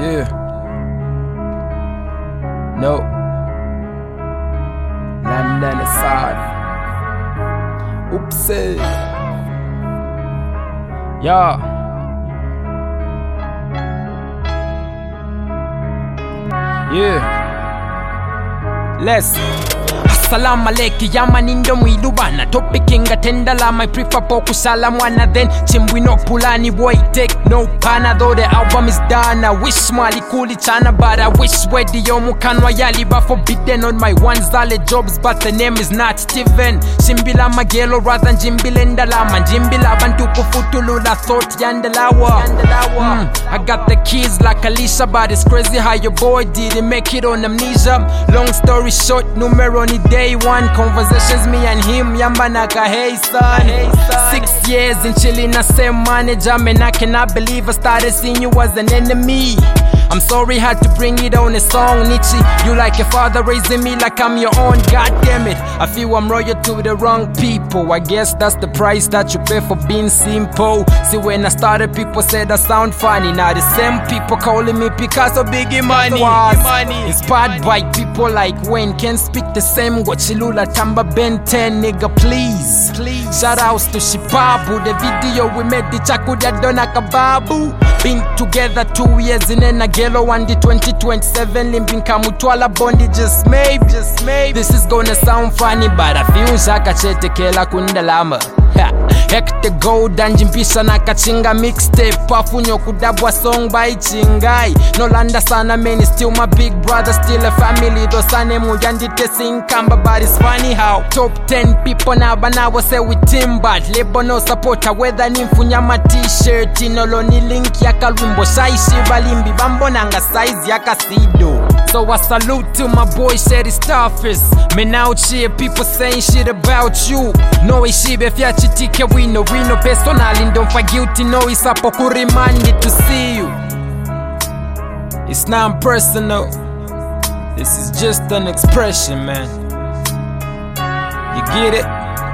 Yeah. No. London is hard. Oopsie. Yeah. Yeah. Let's. Assalamu alaikum yamani ndo mwilubana topikinga tendala my prefer pokusala mwana then chimbwino pulani boy take no pana though the album is done I wish mwali kuli chana but I wish wedi yo mukanwa yali ba forbidden on my one zale jobs but the name is not Steven Shimbila magelo rather njimbile ndalama njimbila bantu kufutulula thought yandalawa I got the keys like Alicia but it's crazy how your boy didn't make it on amnesia long story short numero ni day one conversations me and him yamba naka hey son 6 years in chilling the same manager man I cannot believe I started seeing you as an enemy I'm sorry had to bring it on a song Nietzsche you like a father raising me like I'm your own god damn it I feel I'm royal to the wrong people I guess that's the price that you pay for being simple see when I started people said I sound funny now the same people calling me Picasso Biggie Money inspired by people like Wayne can't speak the same Gochilula Tamba Ben 10 nigga please shout outs to Shipabu the video we made the Chakudia Dona Kababu been together 2 years in Nagelo and the 2027 limping Kamutwala Bondi just maybe this is gonna sound funny but I feel Shaka Chetekela Kundalama Hector Gold and Jimpisha Nakachinga mixtape Pafunyo kudabwa song by Chingai Nolanda sana man is still my big brother still a family Dosane muyandite sing kamba but it's funny how top 10 people now banawo say with Timbat Lebo no supporter whether nimfunya ma t-shirt Inolo ni link yaka lumbo shaishi balimbi bambo nanga size yaka sido So I salute to my boy said it's toughest Man out here people saying shit about you No ishibe fya chitike wino personally don't feel guilty no it's up kurimandi to see you It's not personal This is just an expression man You get it?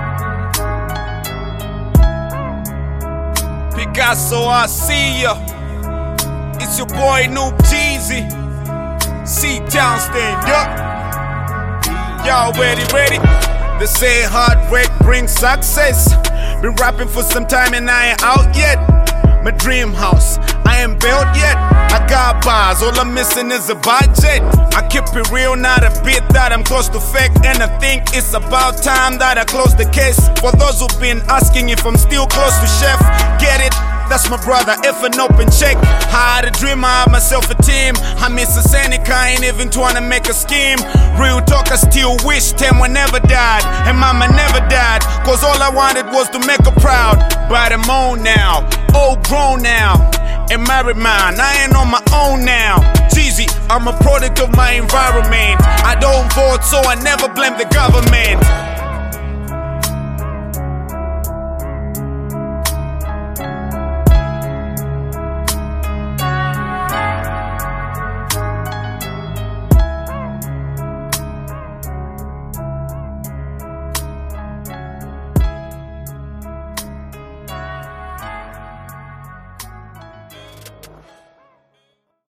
Picasso I see ya It's your boy Noob Jeezy C-Town stand up Y'all ready? They say hard work brings success Been rapping for some time and I ain't out yet My dream house, I ain't built yet I got bars, all I'm missing is a budget I keep it real, not a bit that I'm close to fake And I think it's about time that I close the case For those who've been asking if I'm still close to Chef Get it? That's my brother, if an open check I had a dream, I had myself a team I miss a Seneca, I ain't even trying to make a scheme Real talk, I still wish Temwa never died And mama never died Cause all I wanted was to make her proud But I'm on now, all grown now And married man, I ain't on my own now Jeezy, I'm a product of my environment I don't vote so I never blame the government